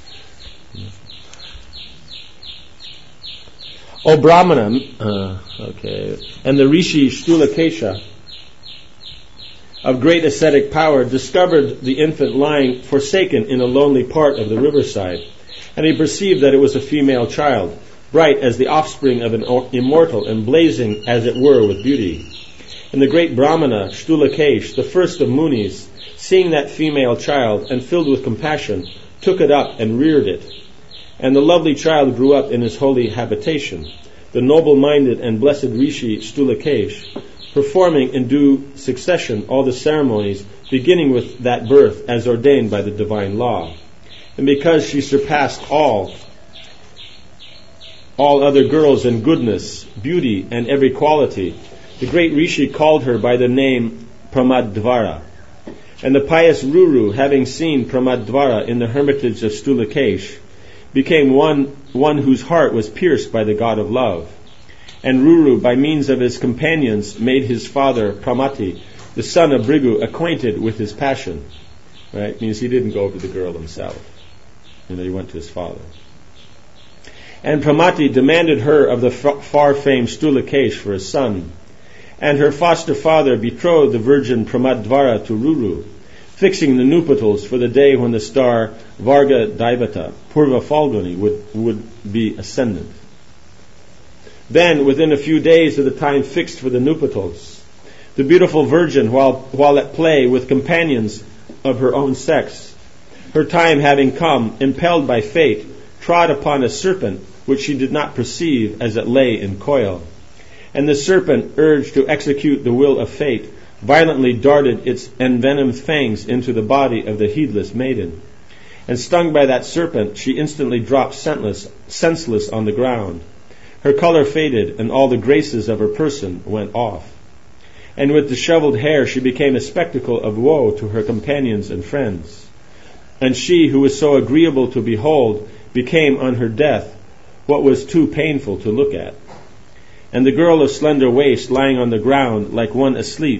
O Brahmana, and the Rishi Stulakesha, of great ascetic power, discovered the infant lying forsaken in a lonely part of the riverside, and he perceived that it was a female child, bright as the offspring of an immortal and blazing as it were with beauty. And the great Brahmana, Stulakesh, the first of Munis, seeing that female child and filled with compassion, took it up and reared it. And the lovely child grew up in his holy habitation. The noble-minded and blessed Rishi Stulakesh, performing in due succession all the ceremonies, beginning with that birth as ordained by the divine law. And because she surpassed all other girls in goodness, beauty, and every quality, the great Rishi called her by the name Pramadvara. And the pious Ruru, having seen Pramadvara in the hermitage of Stulakesh, became one whose heart was pierced by the God of love. And Ruru, by means of his companions, made his father, Pramati, the son of Bhrigu, acquainted with his passion. Right? It means he didn't go over the girl himself. He went to his father. And Pramati demanded her of the far-famed Stulakesh for a son. And her foster father betrothed the virgin Pramadvara to Ruru, fixing the nuptials for the day when the star Varga Daivata, Purva Falguni, would be ascendant. Then, within a few days of the time fixed for the nuptials, the beautiful virgin, while at play with companions of her own sex, her time having come, impelled by fate, trod upon a serpent which she did not perceive as it lay in coil. And the serpent, urged to execute the will of fate, violently darted its envenomed fangs into the body of the heedless maiden. And stung by that serpent, she instantly dropped senseless on the ground. Her color faded, and all the graces of her person went off. And with disheveled hair she became a spectacle of woe to her companions and friends. And she, who was so agreeable to behold, became on her death what was too painful to look at. And the girl of slender waist, lying on the ground like one asleep,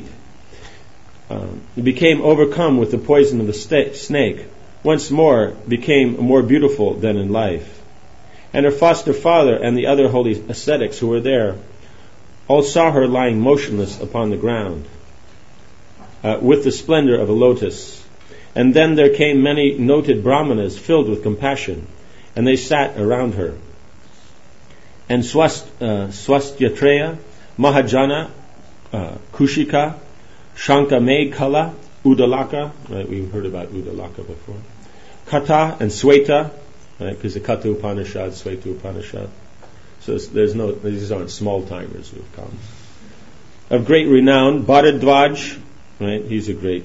became overcome with the poison of the snake, once more became more beautiful than in life. And her foster father and the other holy ascetics who were there all saw her lying motionless upon the ground, with the splendor of a lotus. And then there came many noted brahmanas filled with compassion, and they sat around her. And Swastyatreya, Mahajana, Kushika, Shankamekala, Udalaka, right? We've heard about Udalaka before. Kata and Sweta, right? Because the Kata Upanishad, Sweta Upanishad. So these aren't small timers who have come. Of great renown, Bharadvaj, right? He's a great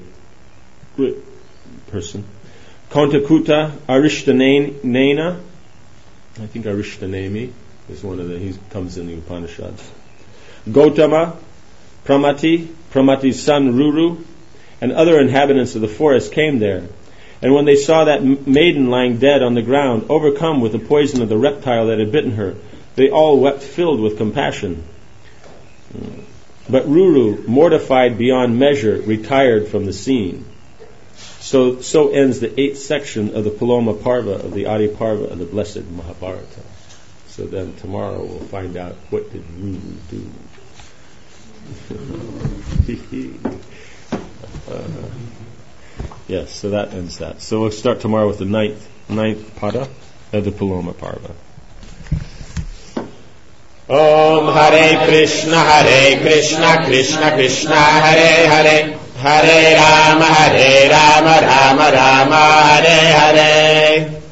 person. Kontakuta, Arishtanena, I think Arishtanemi is he comes in the Upanishads. Gautama, Pramati's son Ruru, and other inhabitants of the forest came there. And when they saw that maiden lying dead on the ground, overcome with the poison of the reptile that had bitten her, they all wept, filled with compassion. But Ruru, mortified beyond measure, retired from the scene. So ends the 8th section of the Paloma Parva, of the Adi Parva of the Blessed Mahabharata. So then tomorrow we'll find out what did Ruru do. Yes, so that ends that. So we'll start tomorrow with the ninth pada of the Paloma Parva. Om Hare Krishna Krishna Krishna Hare Hare Hare Rama Rama Rama Hare Hare